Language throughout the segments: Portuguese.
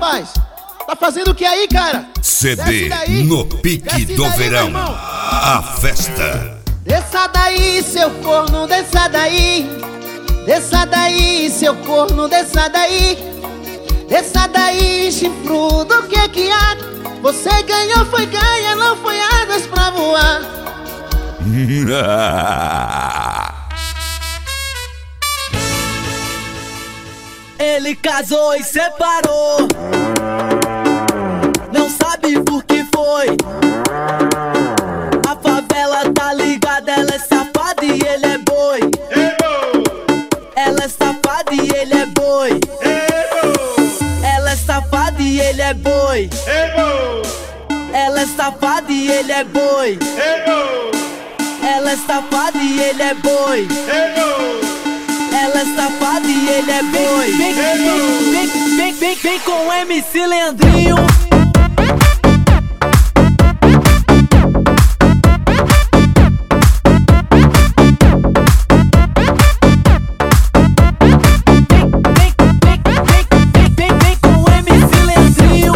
rapaz? Tá fazendo o que aí, cara? CD no pique do verão. A festa. Desça daí, seu corno, desça daí. Desça daí, seu corno, desça daí. Desça daí, chifrudo, o que há? Você ganhou, foi ganha, não foi asas pra voar. Ele casou e separou, não sabe por que foi. A favela tá ligada, ela é safada e ele é boi. Ela é safada e ele é boi. Ela é safada e ele é boi. Ela é safada e ele é boi. Ela é safada e ele é boi. Ela é safada e ele é boi. Vem com o MC Leandrinho. Vem com o MC Leandrinho.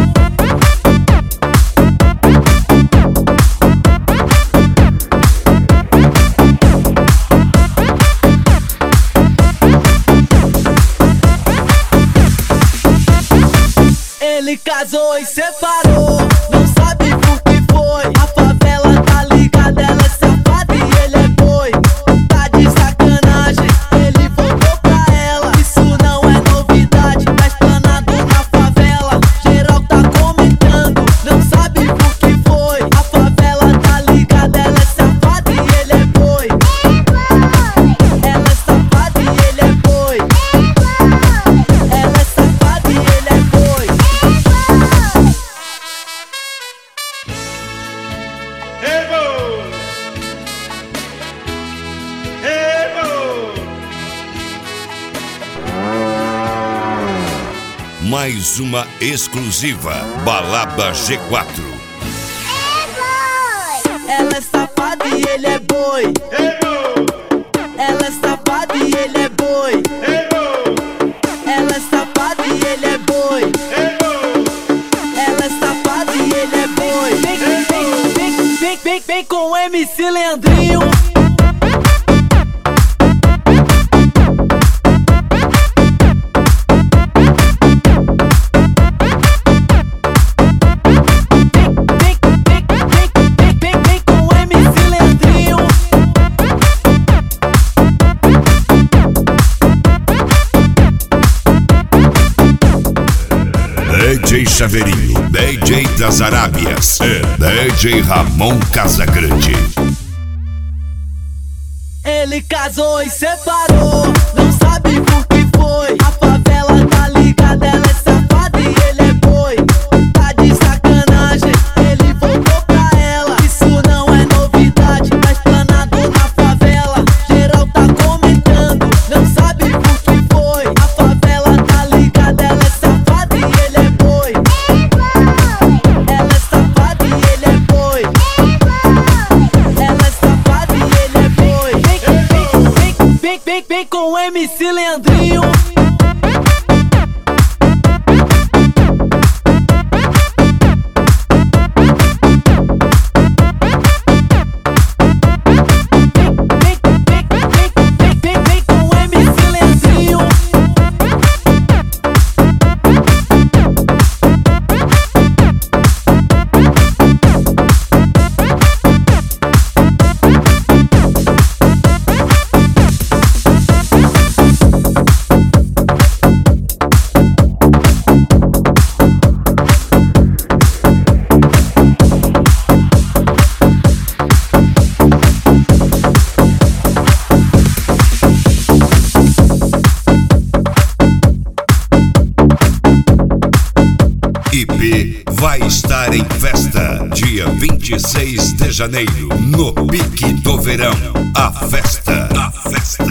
Ele casou e separou, não sabe por que foi. A favela tá ligada, ela é safada e ele é boi. Tá de sacanagem, ele voltou pra ela. Isso não é novidade, tá explanado na favela. Geral tá comentando, não sabe por que foi. A favela tá ligada, ela é safada e ele é boi. Ela é safada e ele é boi. Ela é safada e ele é boi. Mais uma exclusiva Balada G4. Ela é safada e ele é boi. Ela é safada e ele é boi. Ela é safada e ele é boi. Ela é safada e ele é boi. Vem com o MC Leandrinho. Vem com o MC Leandrinho. DJ Chaveirinho, DJ das Arábias, DJ Ramon Casagrande. Ele casou e separou, não sabe por que foi. A favela tá ligada, ela é safada e ele é boi. Tá de sacanagem, ele voltou pra ela. Isso não é novidade, tá explanado na favela. Geral tá comentando, não sabe por que foi. A favela tá ligada, ela é safada e ele é boi. Ela é safada e ele é boi. Ela é safada e ele é boi. Vem com o MC Leandrinho. Vem com o MC Leandrinho. IP vai estar em festa dia 26 de janeiro no Pique do Verão. A festa.